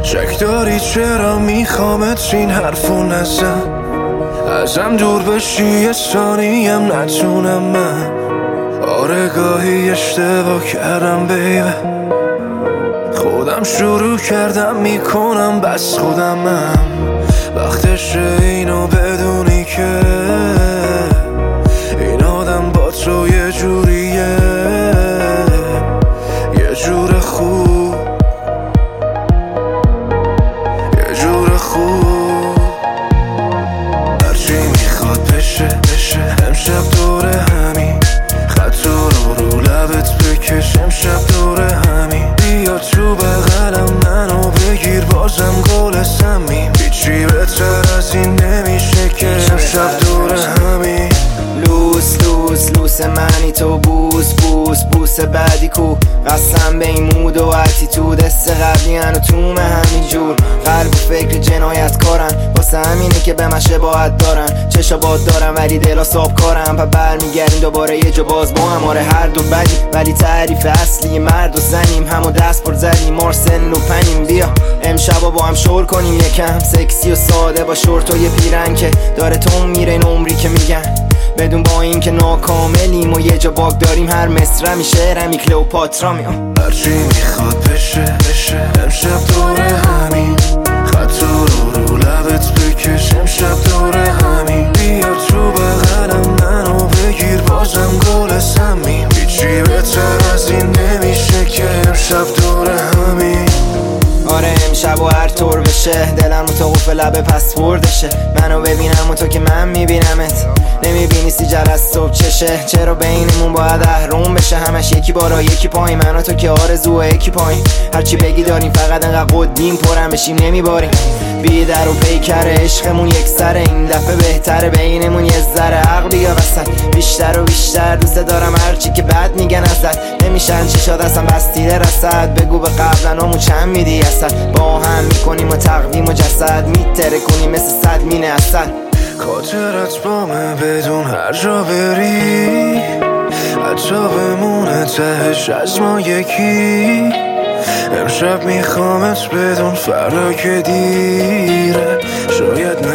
شک داری چرا میخوامت این حرفو نزن، ازم دور بشی یه ثانیم نتونم من. آره گاهی اشتباه کردم بیبه، خودم شروع کردم میکنم بس خودمم. وقتشه اینو بدونی که این آدم با تو یه جوریه، یه جور خوب، یه جور خوب. هرچی میخواد بشه امشب دوره همین، خط رو لبت بکش امشب دوره همین. بیا تو بغلم منو بگیر بازم گل سمیم، هیچی بهتر از این نمیشه که امشب دوره همین. لوس منی تو بوس بعدی کو، قسم به این مود و اتیتود، است قبلی هنو تومه همینجور. قلب و فکر جنایت کارن، واسه همینه که به من شباهت دارن. چشا باد دارن ولی دلا ساب کارن، پا برمیگردیم دوباره یه جا باز با هم. آره هر دو بدی ولی تعریف اصلی مرد و زنیم، همو دست پر زدیم مارسن و پنیم. بیا امشبا با هم شور کنیم یکم، سکسی و ساده با شورت و یه پیرن که داره تو میره این عمری که میگن. بدون با این که ناکاملیم و یه جا باگ داریم، هر مصرمی شعرمی کلئوپاترا میام. هرچی میخواد بشه امشب دوره همین، خط رو لبت بکش امشب دوره همین. بیا تو بغلم منو بگیر بازم گل سمیم، هیچی بهتر از این نمیشه که امشب دوره همین. آره امشب و هر طور بشه دلم متوقف لبه پسوردشه. منو ببینم و تو که من میبینمت، نمیبینی سیجر از صبح چشه. چرا بینمون باید اهرم بشه، همش یکی بالا یکی پایین، من و تو که آرزوه یکی پایین. هرچی بگی داریم فقط انقدر قدیم پرم بشیم نمیباریم. بی در و پیکر عشقمون یک سره، این دفعه بهتره بینمون یه ذره عقل بیا وسط. بیشتر و بیشتر دوست دارم هرچی که بد میگن ازت، نمیشن چشات اصلا بستیده رسد. بگو به قبلنامون چند میدی اصلا، با هم میکنیم و تقدیم و جسد، میتره کنیم مثل صد مینه اصل. خاطرت بامه بدون هر جا بری، حتی بمونه تهش از ما یکی. امشب میخوامت بدون فردا که دیره، شاید